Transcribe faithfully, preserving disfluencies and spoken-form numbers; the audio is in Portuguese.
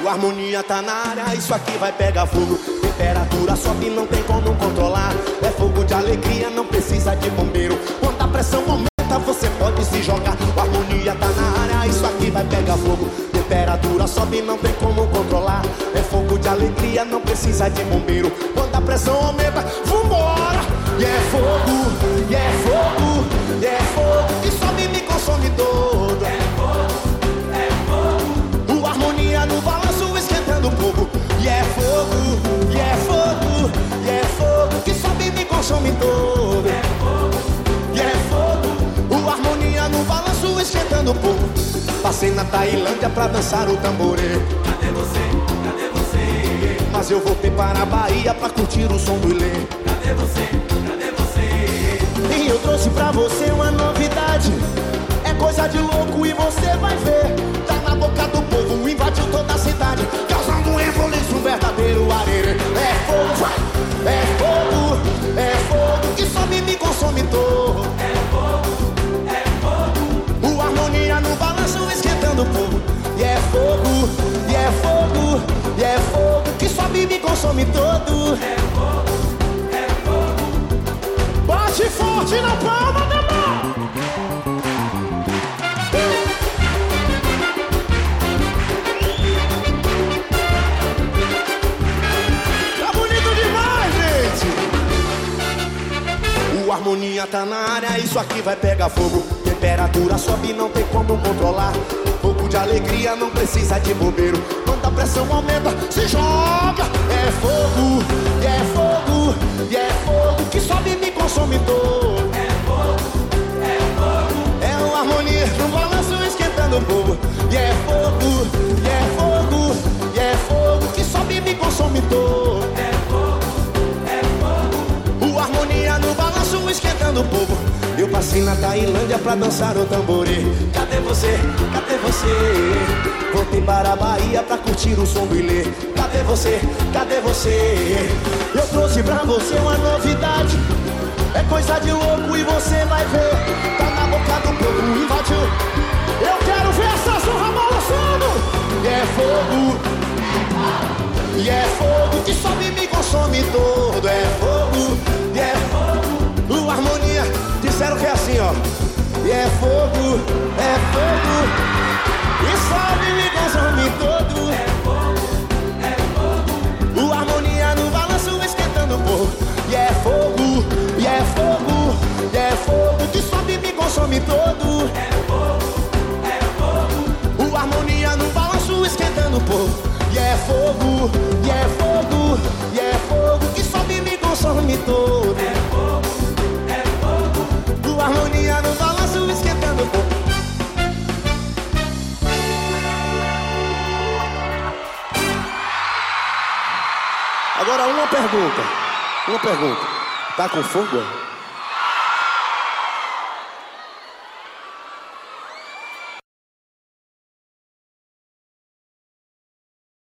O Harmonia tá na área, isso aqui vai pegar fogo. Temperatura sobe, não tem como controlar. É fogo de alegria, não precisa de bombeiro. Quando a pressão aumenta, você pode se jogar. O Harmonia tá na área, isso aqui vai pegar fogo. Temperatura sobe, não tem como controlar. É fogo de alegria, não precisa de bombeiro. Quando a pressão aumenta, vambora! E é fogo, e é fogo, e é fogo que sobe e me consome todo. É fogo, é fogo. O Harmonia no balanço esquentando o povo. E é fogo, e é fogo, e é fogo que sobe e me consome todo. É fogo, e é fogo. O Harmonia no balanço esquentando o povo. Passei na Tailândia pra dançar o tamborê. Cadê você? Cadê você? Mas eu voltei para a Bahia pra curtir o som do Ilê. Cadê você? Cadê você? E eu trouxe pra você uma novidade. É coisa de louco e você vai ver. Tá na boca do povo, invadiu toda a cidade, causando um reboliço, um verdadeiro arerê. É fogo, vai! É fogo, é fogo que sobe e me consome todo. É fogo, é fogo. O Harmonia no balanço esquentando o povo. E é fogo, e é fogo, e é fogo que sobe e me consome todo. É fogo, é fogo. Bate forte na palma da mão. Tá bonito demais, gente. O Harmonia tá na área, isso aqui vai pegar fogo. Temperatura sobe, não tem como controlar. Fogo de alegria, não precisa de bombeiro. Quando a pressão aumenta, se joga. É fogo, e é fogo, e é fogo que sobe e me consome todo. É fogo, é fogo. É o Harmonia no balanço esquentando o povo. E é fogo, e é fogo, e é fogo que sobe e me consome todo. É fogo, é fogo. O Harmonia no balanço esquentando o povo. Eu passei na Tailândia pra dançar o tamborê. Cadê você? Cadê você? Voltei para a Bahia pra curtir o som do Ilê. Cadê você? Cadê você? Eu trouxe pra você uma novidade. É coisa de louco e você vai ver. Tá na boca do povo, invadiu. Eu quero ver essa zorra balançando. E é fogo, e é fogo que sobe e me consome todo. É fogo, e é fogo. O Harmonia disseram que é assim, ó. E é fogo, é fogo e sobe e me consome todo. É fogo, é fogo. O Harmonia no balanço esquentando o povo. E é fogo, e é fogo, e é fogo que sobe e me consome todo. É fogo, é fogo. O Harmonia no balanço esquentando o povo. E é fogo, e é fogo, e é fogo que sobe e me consome todo. É fogo, é fogo. O Harmonia no balanço esquentando o povo. Agora uma pergunta, uma pergunta. Tá com fogo?